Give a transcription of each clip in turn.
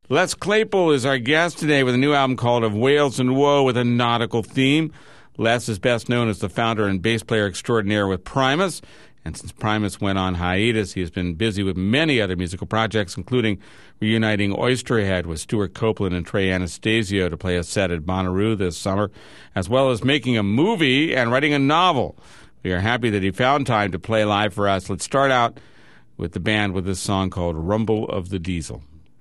Les Claypool is our guest today with a new album called Of Whales and Woe with a nautical theme. Les is best known as the founder and bass player extraordinaire with Primus. And since Primus went on hiatus, he has been busy with many other musical projects, including reuniting Oysterhead with Stuart Copeland and Trey Anastasio to play a set at Bonnaroo this summer, as well as making a movie and writing a novel. We are happy that he found time to play live for us. Let's start out with the band with this song called Rumble of the Diesel.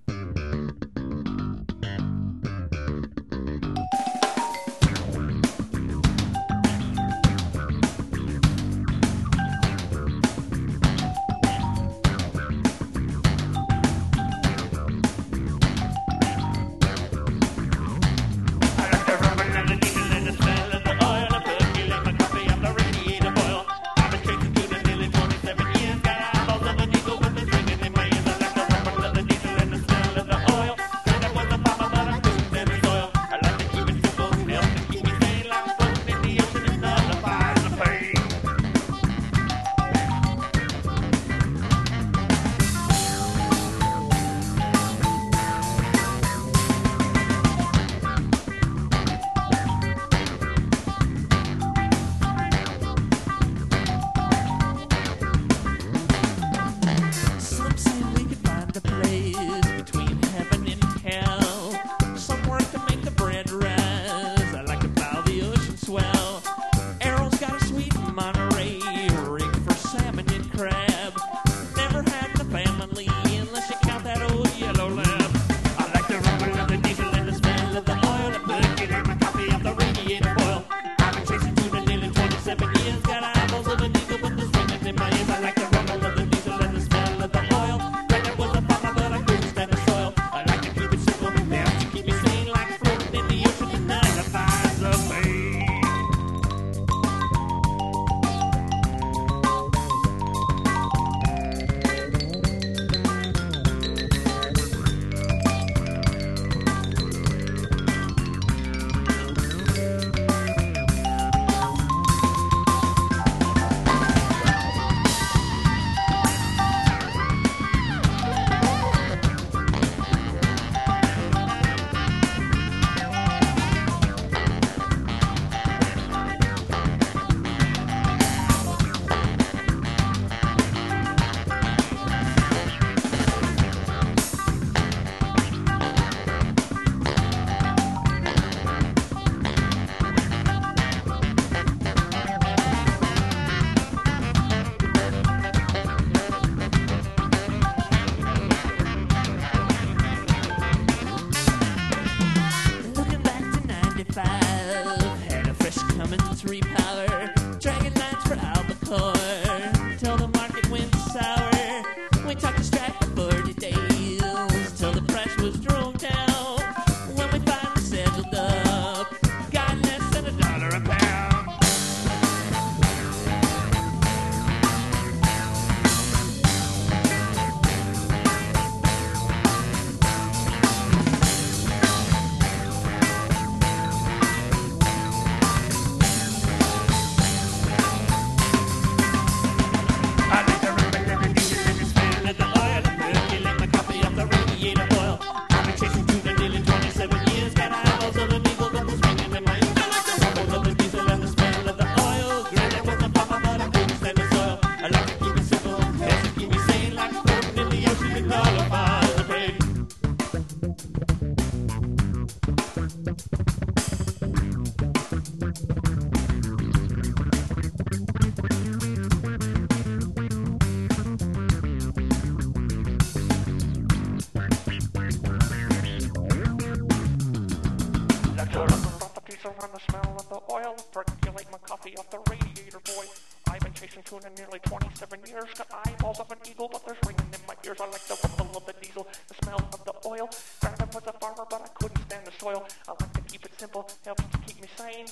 From the smell of the oil, percolate my coffee off the radiator, boy. I've been chasing tuna nearly 27 years. Got eyeballs of an eagle, but there's ringing in my ears. I like the rumble of the diesel, the smell of the oil. Granted was a farmer, but I couldn't stand the soil. I like to keep it simple, helps to keep me sane.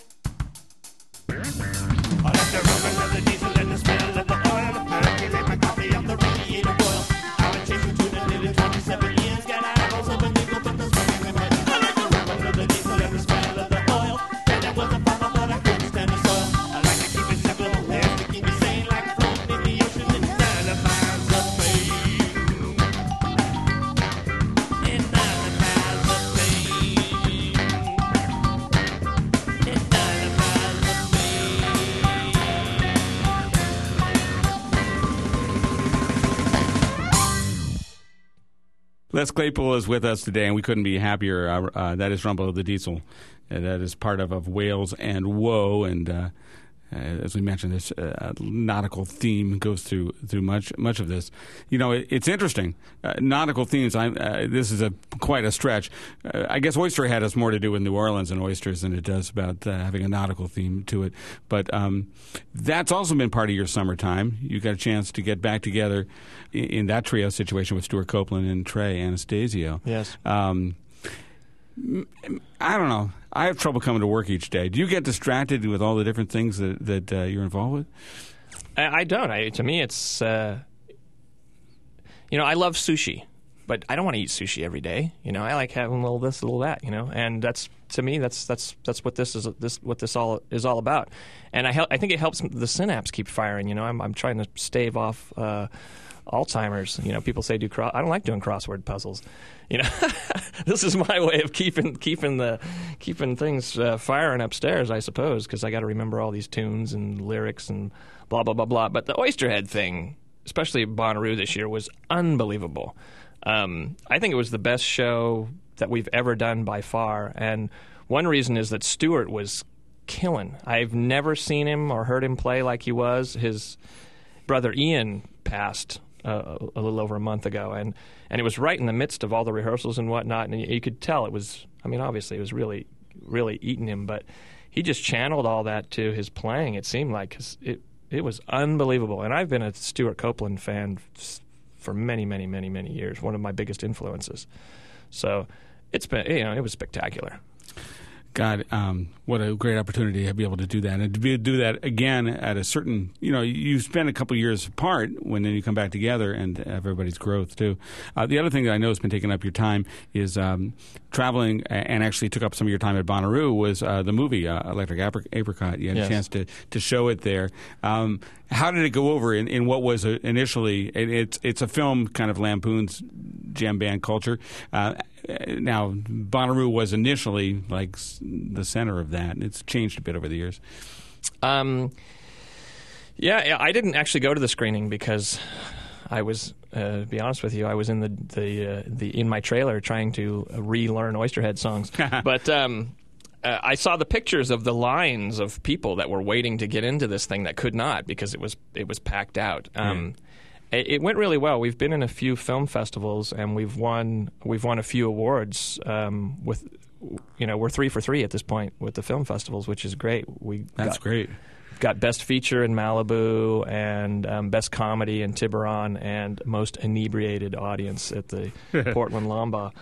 I like the rumble of the diesel and the smell of the oil. Percolate my coffee off the radiator, boy. I've been chasing tuna nearly 27 years. Got eyeballs of an eagle, but there's ringing in my ears. I like the rumble of the diesel and the smell of the oil. Granted was a farmer, but I couldn't stand the soil. I like to keep it simple, helps to keep me sane. Like floating in the ocean in 9 miles of pain. In 9 miles. Les Claypool is with us today, and we couldn't be happier. That is Rumble of the Diesel. That is part of Whales and Woe, and as we mentioned, this nautical theme goes through much of this. You know, it's interesting. Nautical themes. This is quite a stretch. I guess Oysterhead has more to do with New Orleans and oysters than it does about having a nautical theme to it. But that's also been part of your summertime. You got a chance to get back together in that trio situation with Stuart Copeland and Trey Anastasio. Yes. I don't know. I have trouble coming to work each day. Do you get distracted with all the different things that you're involved with? I don't. To me, it's I love sushi, but I don't want to eat sushi every day. I like having a little this, a little that. And that's to me, that's what this all is all about. And I think it helps the synapse keep firing. I'm trying to stave off Alzheimer's. People say I don't like doing crossword puzzles. This is my way of keeping things firing upstairs, I suppose, because I got to remember all these tunes and lyrics and blah blah blah blah. But the Oysterhead thing, especially Bonnaroo this year, was unbelievable. I think it was the best show that we've ever done by far, and one reason is that Stuart was killing. I've never seen him or heard him play like he was. His brother Ian passed a little over a month ago, and it was right in the midst of all the rehearsals and whatnot, and you could tell it was, obviously it was really, really eating him, but he just channeled all that to his playing, it seemed like, 'cause it was unbelievable. And I've been a Stuart Copeland fan for many, many, many, many years, one of my biggest influences. So it's been, it was spectacular. God, what a great opportunity to be able to do that. And to be able to do that again at a certain, you spend a couple years apart when then you come back together and everybody's growth too. The other thing that I know has been taking up your time is traveling, and actually took up some of your time at Bonnaroo, was the movie Electric Apricot. You had a chance to show it there. How did it go over in what was initially, it's a film kind of lampoons jam band culture. Now, Bonnaroo was initially like the center of that. It's changed a bit over the years. I didn't actually go to the screening because I was, to be honest with you, I was in in my trailer trying to relearn Oysterhead songs. But I saw the pictures of the lines of people that were waiting to get into this thing that could not because it was packed out. It went really well. We've been in a few film festivals and we've won a few awards. We're 3 for 3 at this point with the film festivals, which is great. That's great. Got Best Feature in Malibu and Best Comedy in Tiburon and Most Inebriated Audience at the Portland Lamba.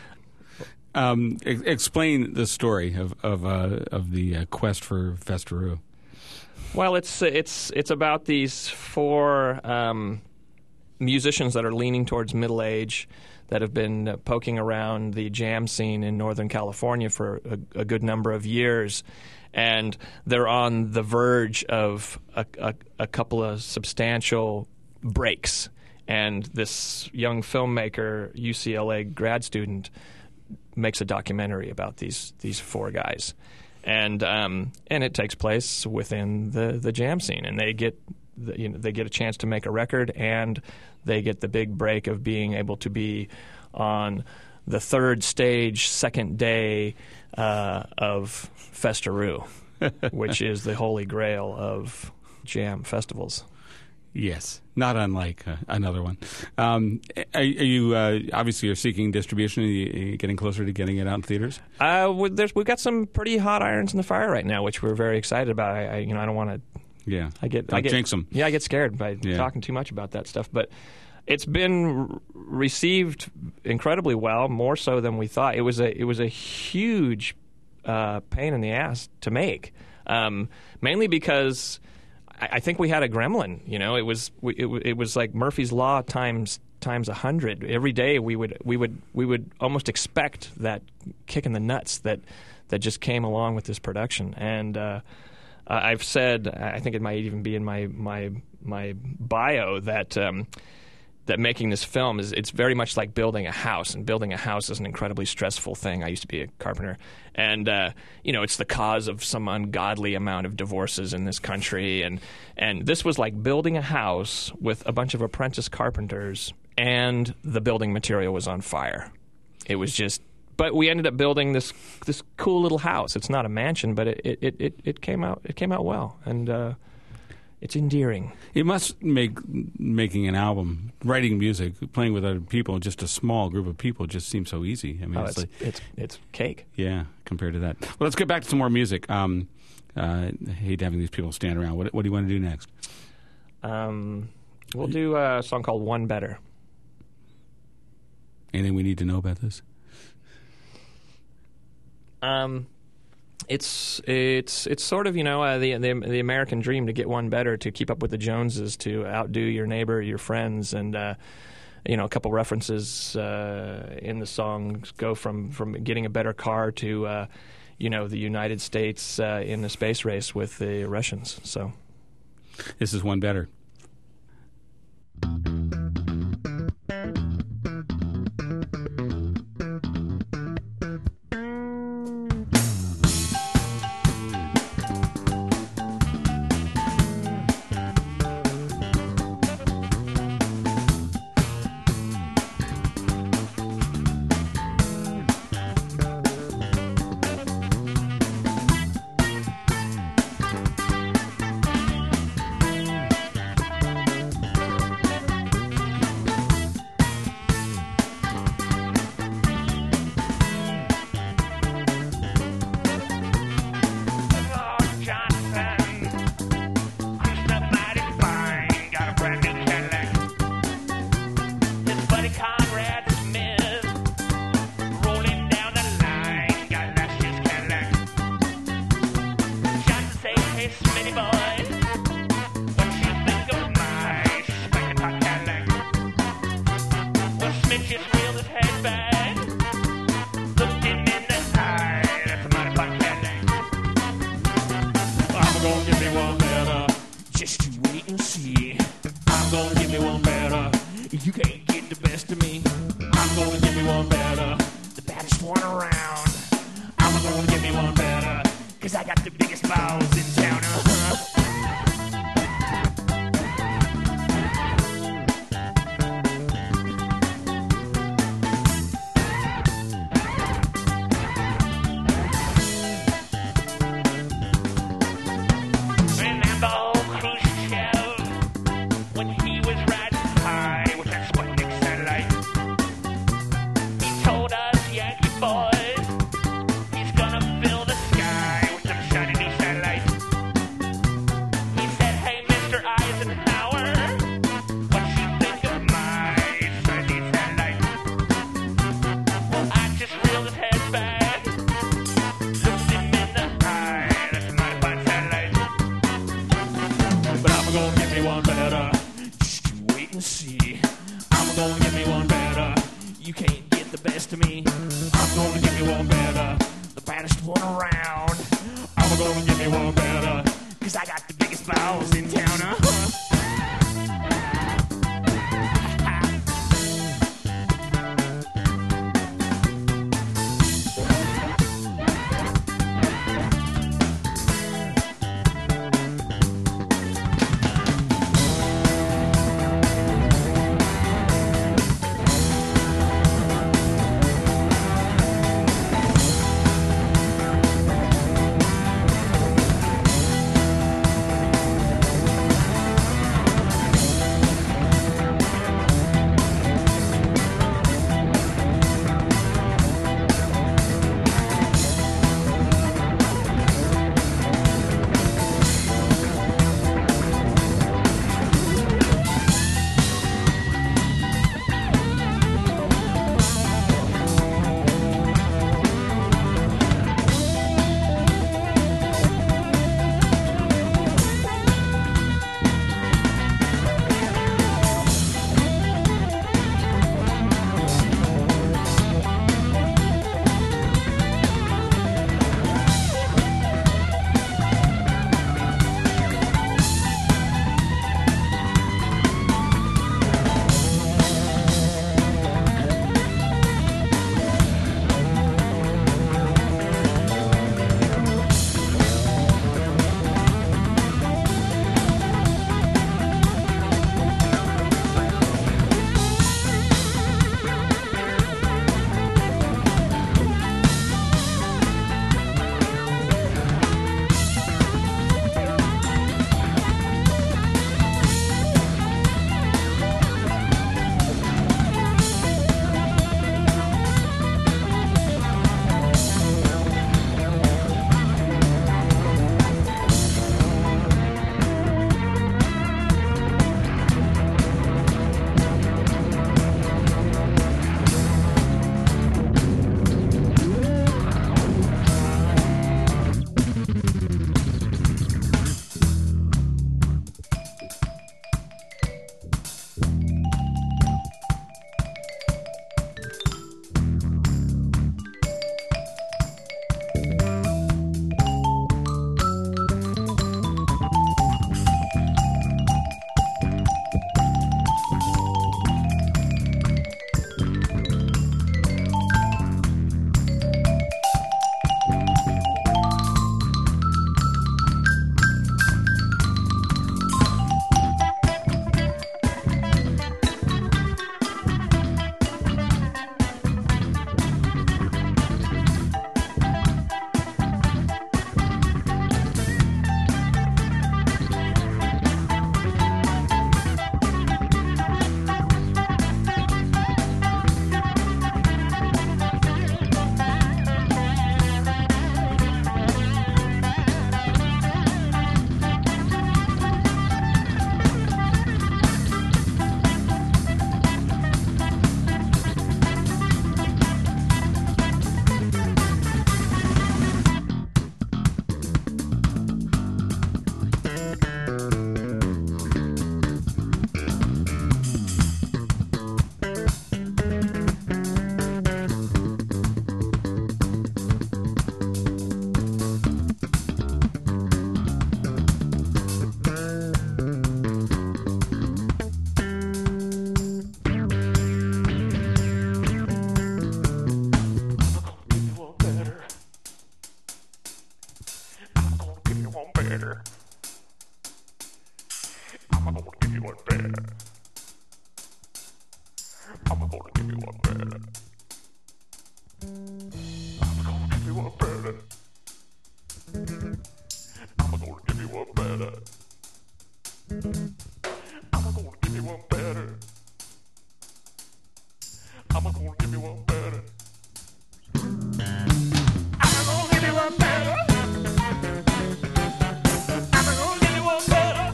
Explain the story of the quest for Festaroo. Well, it's about these 4 musicians that are leaning towards middle age that have been poking around the jam scene in Northern California for a good number of years, and they're on the verge of a couple of substantial breaks. And this young filmmaker, UCLA grad student, makes a documentary about these 4 guys, and it takes place within the jam scene, and they get a chance to make a record, and they get the big break of being able to be on the 3rd stage, 2nd day of Festaroo, which is the holy grail of jam festivals. Yes, not unlike another one. Are you obviously you're seeking distribution? Are you getting closer to getting it out in theaters? We've got some pretty hot irons in the fire right now, which we're very excited about. I don't want to. Yeah, I get jinx them. Yeah, I get scared by talking too much about that stuff. But it's been received incredibly well, more so than we thought. It was a huge pain in the ass to make, mainly because I think we had a gremlin. It was like Murphy's Law times 100. Every day we would almost expect that kick in the nuts that just came along with this production. And I've said, I think it might even be in my bio, that making this film it's very much like building a house, and building a house is an incredibly stressful thing. I used to be a carpenter, and it's the cause of some ungodly amount of divorces in this country, and this was like building a house with a bunch of apprentice carpenters and the building material was on fire. It was just. But we ended up building this cool little house. It's not a mansion, but it came out well, and it's endearing. It must make making an album, writing music, playing with other people, just a small group of people, just seems so easy. I mean, it's cake. Yeah, compared to that. Well, let's get back to some more music. I hate having these people stand around. What do you want to do next? We'll do a song called "One Better." Anything we need to know about this? It's sort of the American dream to get one better, to keep up with the Joneses, to outdo your neighbor, your friends, and a couple references in the song go from getting a better car to the United States in the space race with the Russians. So this is One Better. You can't get the best of me. I'm gonna give me one better, the baddest one around. I'm gonna give me one better, 'cause I got the biggest balls in town. Remember Khrushchev when he was riding high with that Sputnik satellite? He told us, Yankee boys, he's gonna fill the sky with them shiny new satellites. He said, hey, Mr. Eisenhower, what you think of my shiny satellite? Well, I just reeled his head back, looked him in the eye, that's a mighty fine satellite. But I'm gonna give me one better, just you wait and see. I'm gonna give me one better, you can't get the best of me. I'm gonna give me one better, the baddest one around. I'm gonna give me one better, 'cause I got the biggest balls in town. better. I'm gonna give you one better. I'm gonna give you one better. I'm gonna give you one better. I'm gonna give you one better. I'm gonna give you one better. I'm gonna give you one better. I'm gonna give you one better. I'm gonna give you one better.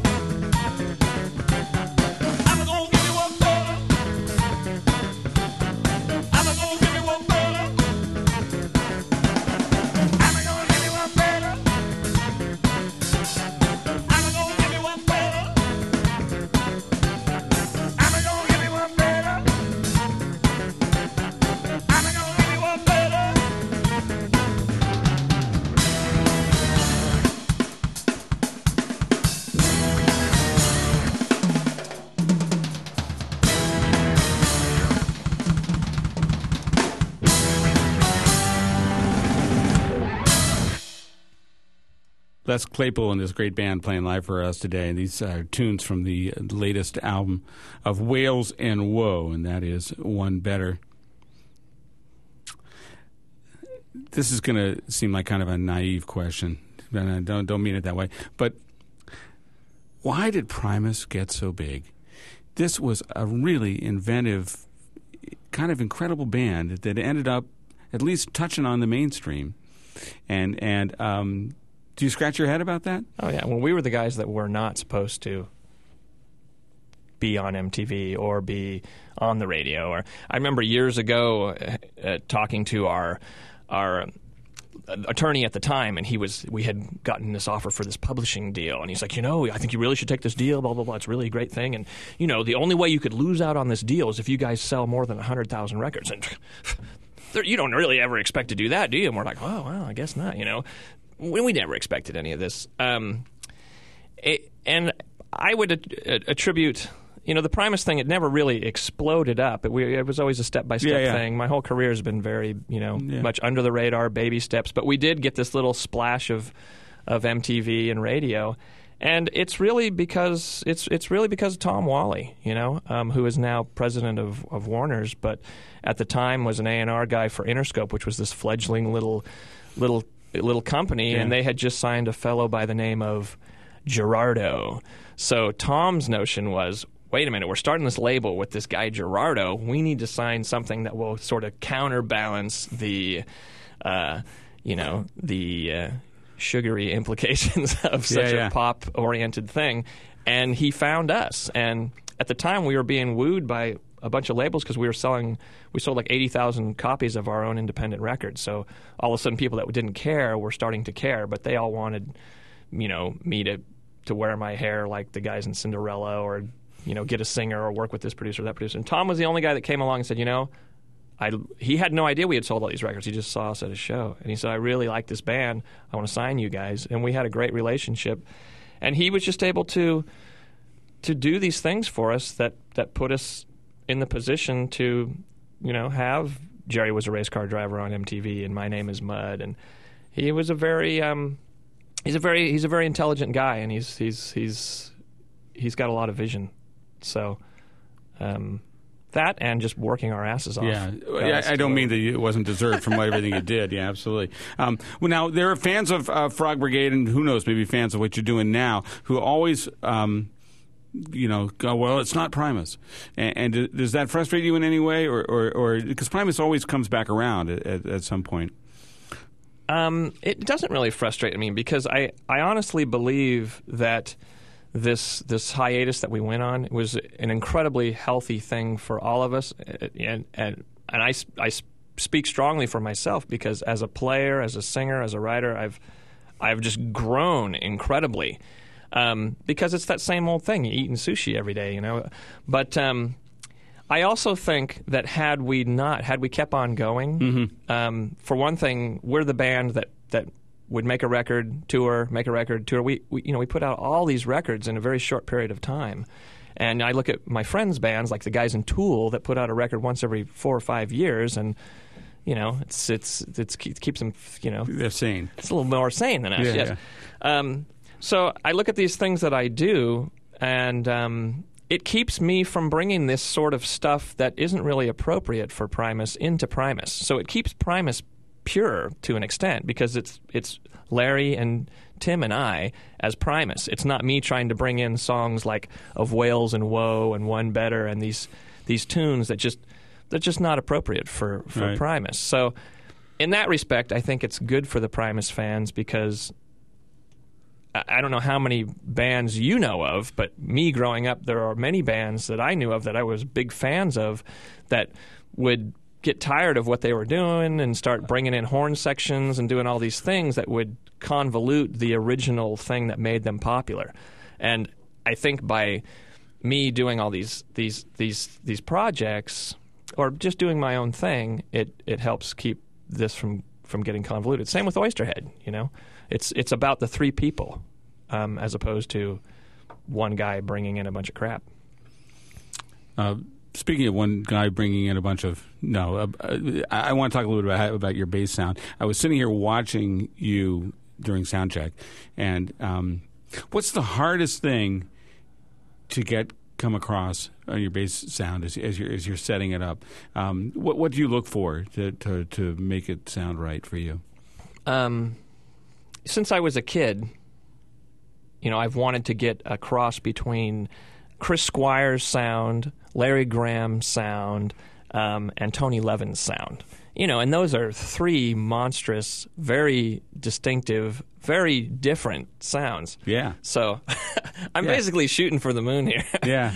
I'm gonna give you one better. I'm gonna give you one better. I'm gonna give you one better. I'm gonna give you one better. I'm gonna give you one better. I'm gonna give you one better. Les Claypool and this great band playing live for us today. And these are tunes from the latest album of Wales and Woe, and that is One Better. This is going to seem like kind of a naive question, and I don't mean it that way. But why did Primus get so big? This was a really inventive, kind of incredible band that ended up at least touching on the mainstream. And do you scratch your head about that? Oh, yeah. Well, we were the guys that were not supposed to be on MTV or be on the radio. Or I remember years ago talking to our attorney at the time, and we had gotten this offer for this publishing deal, and he's like, I think you really should take this deal, blah, blah, blah. It's really a great thing. And, the only way you could lose out on this deal is if you guys sell more than 100,000 records. And you don't really ever expect to do that, do you? And we're like, oh, well, I guess not, We never expected any of this. And I would attribute, the Primus thing, it never really exploded up. It was always a step-by-step thing. My whole career has been very, much under the radar, baby steps. But we did get this little splash of MTV and radio. And it's really because of Tom Whalley, who is now president of Warner's, but at the time was an A&R guy for Interscope, which was this fledgling little company, and they had just signed a fellow by the name of Gerardo. So Tom's notion was, wait a minute, we're starting this label with this guy Gerardo. We need to sign something that will sort of counterbalance the sugary implications of such a pop-oriented thing. And he found us. And at the time, we were being wooed by a bunch of labels because we sold like 80,000 copies of our own independent records. So all of a sudden, people that didn't care were starting to care, but they all wanted, me to wear my hair like the guys in Cinderella, or get a singer or work with this producer or that producer. And Tom was the only guy that came along and said, he had no idea we had sold all these records. He just saw us at a show, and he said, I really like this band. I want to sign you guys. And we had a great relationship, and he was just able to do these things for us that put us in the position to, have Jerry Was a Race Car Driver on MTV, and My Name Is Mud, and he was a very he's a very intelligent guy, and he's got a lot of vision. So that and just working our asses off. Yeah, I don't mean that it wasn't deserved from everything you did. Yeah, absolutely. Well, now there are fans of Frog Brigade, and who knows, maybe fans of what you're doing now, who always go, well, it's not Primus. And does that frustrate you in any way? Or because Primus always comes back around at some point? It doesn't really frustrate me because I honestly believe that this hiatus that we went on was an incredibly healthy thing for all of us. And I speak strongly for myself because as a player, as a singer, as a writer, I've just grown incredibly. Because it's that same old thing, eating sushi every day, But I also think that had we kept on going, for one thing, we're the band that would make a record, tour. We put out all these records in a very short period of time. And I look at my friends' bands, like the guys in Tool, that put out a record once every 4 or 5 years, and it keeps them, they're sane. It's a little more sane than us. Yeah, yes. Yeah. So I look at these things that I do, and it keeps me from bringing this sort of stuff that isn't really appropriate for Primus into Primus. So it keeps Primus pure to an extent because it's Larry and Tim and I as Primus. It's not me trying to bring in songs like Of Wales and Woe and One Better and these tunes they're just not appropriate for Right. Primus. So in that respect, I think it's good for the Primus fans because I don't know how many bands you know of, but me growing up, there are many bands that I knew of that I was big fans of that would get tired of what they were doing and start bringing in horn sections and doing all these things that would convolute the original thing that made them popular. And I think by me doing all these projects or just doing my own thing, it helps keep this from getting convoluted. Same with Oysterhead, you know. It's about the three people as opposed to one guy bringing in a bunch of crap. Speaking of one guy bringing in a bunch of I want to talk a little bit about your bass sound. I was sitting here watching you during sound check, and what's the hardest thing to come across on your bass sound as you're setting it up? What do you look for to make it sound right for you? Since I was a kid, you know, I've wanted to get a cross between Chris Squire's sound, Larry Graham's sound, and Tony Levin's sound. You know, and those are three monstrous, very distinctive, very different sounds. Yeah. So I'm basically shooting for the moon here. Yeah.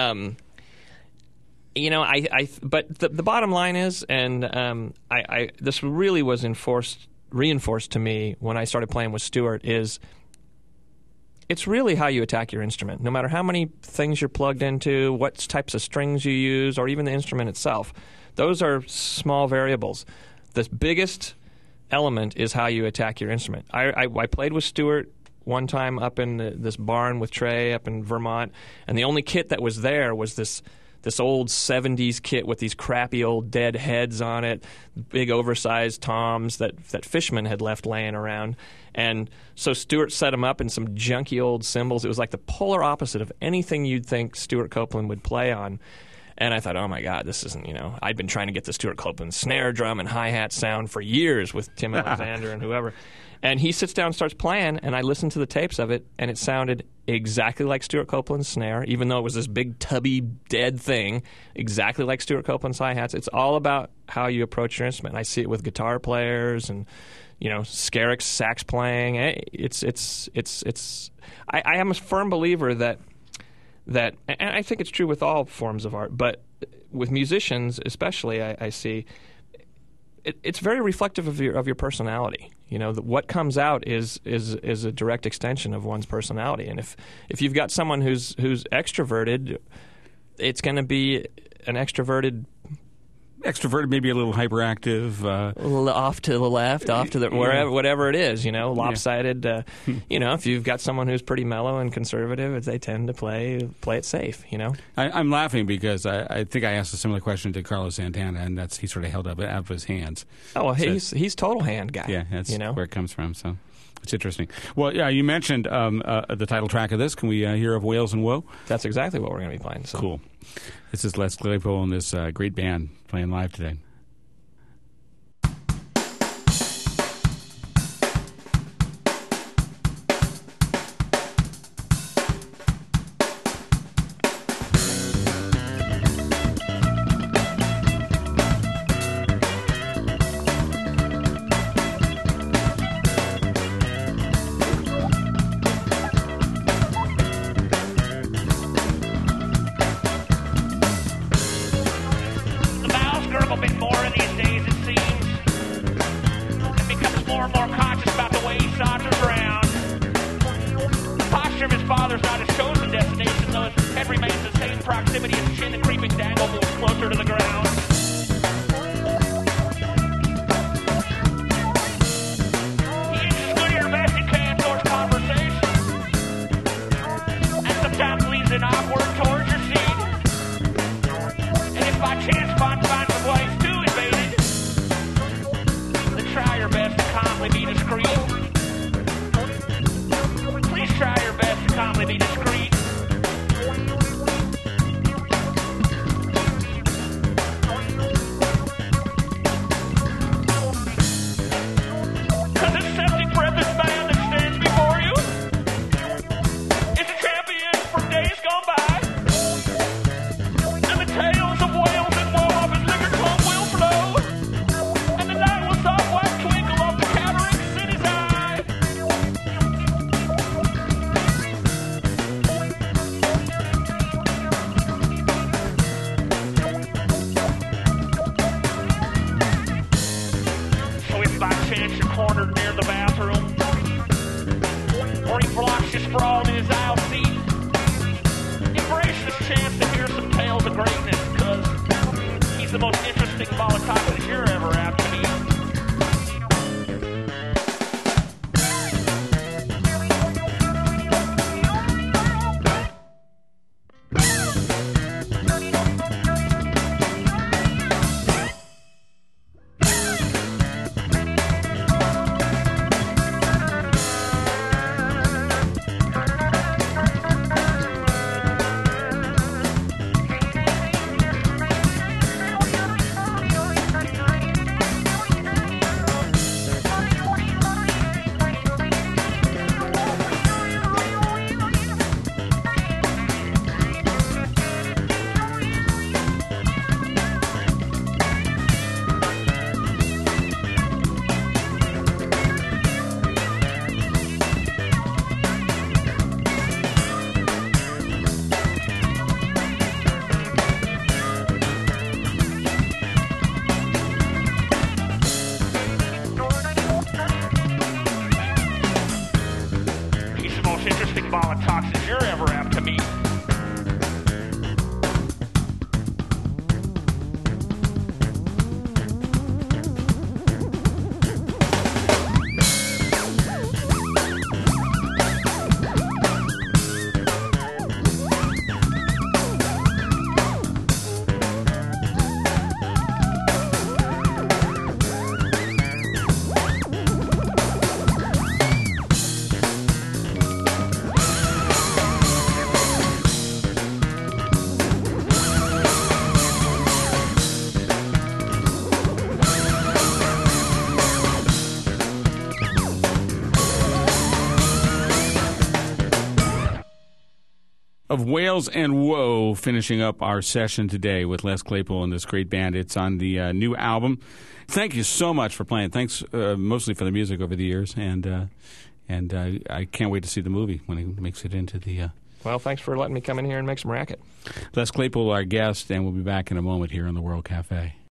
You know, but the bottom line is, and this really was reinforced to me when I started playing with Stuart, is it's really how you attack your instrument. No matter how many things you're plugged into, what types of strings you use, or even the instrument itself, those are small variables. The biggest element is how you attack your instrument. I played with Stuart one time up in this barn with Trey up in Vermont, and the only kit that was there was this old 70s kit with these crappy old dead heads on it, big oversized toms that Fishman had left laying around. And so Stuart set them up in some junky old cymbals. It was like the polar opposite of anything you'd think Stuart Copeland would play on. And I thought, oh my God, this isn't, you know, I'd been trying to get the Stuart Copeland snare drum and hi-hat sound for years with Tim Alexander and whoever. And he sits down and starts playing, and I listened to the tapes of it, and it sounded exactly like Stuart Copeland's snare, even though it was this big, tubby, dead thing, exactly like Stuart Copeland's hi-hats. It's all about how you approach your instrument. I see it with guitar players and, you know, Skerrick's sax playing. I am a firm believer that, and I think it's true with all forms of art, but with musicians especially, I see it's very reflective of your personality. You know, what comes out is a direct extension of one's personality. And if you've got someone who's extroverted, it's going to be an extroverted, maybe a little hyperactive, off to the left, off to the wherever, whatever it is. You know, lopsided. You know, if you've got someone who's pretty mellow and conservative, they tend to play it safe. You know, I'm laughing because I think I asked a similar question to Carlos Santana, and he sort of held up his hands. Oh, well, he's total hand guy. Yeah, that's you know? where it comes from. So it's interesting. Well, yeah, you mentioned the title track of this. Can we hear Of Wales and Woe? That's exactly what we're going to be playing. So. Cool. This is Les Claypool and this great band playing live today. The mouths gurgle a bit more in these days, it seems. And becomes more and more conscious about the way he saunters around. The posture of his father's not his chosen destination, though his head remains the same proximity as chin and creeping dangle moves closer to the ground. He inches good best he can towards conversation. And sometimes leans in awkward towards your seat. And if by chance find some ways to evade it, then try your best to calmly be discreet. Please calmly be discreet. Cause this septic breath is man that stands before you is a champion from days gone by. And the tales of Wales and woe of his liquor tongue will flow. And the night will soft white twinkle off the cataract in his eye. So if by chance you're cornered near the bathroom, or he blocks you sprawled in his aisle seat, embrace this chance to hear some tales of greatness, because he's the most interesting Molotov you're ever apt to meet. He's the most interesting ball of toxins you're ever apt to meet. Of Wales and Woe, finishing up our session today with Les Claypool and this great band. It's on the new album. Thank you so much for playing. Thanks mostly for the music over the years, and I can't wait to see the movie when it makes it into the... Well, thanks for letting me come in here and make some racket. Les Claypool, our guest, and we'll be back in a moment here on the World Cafe.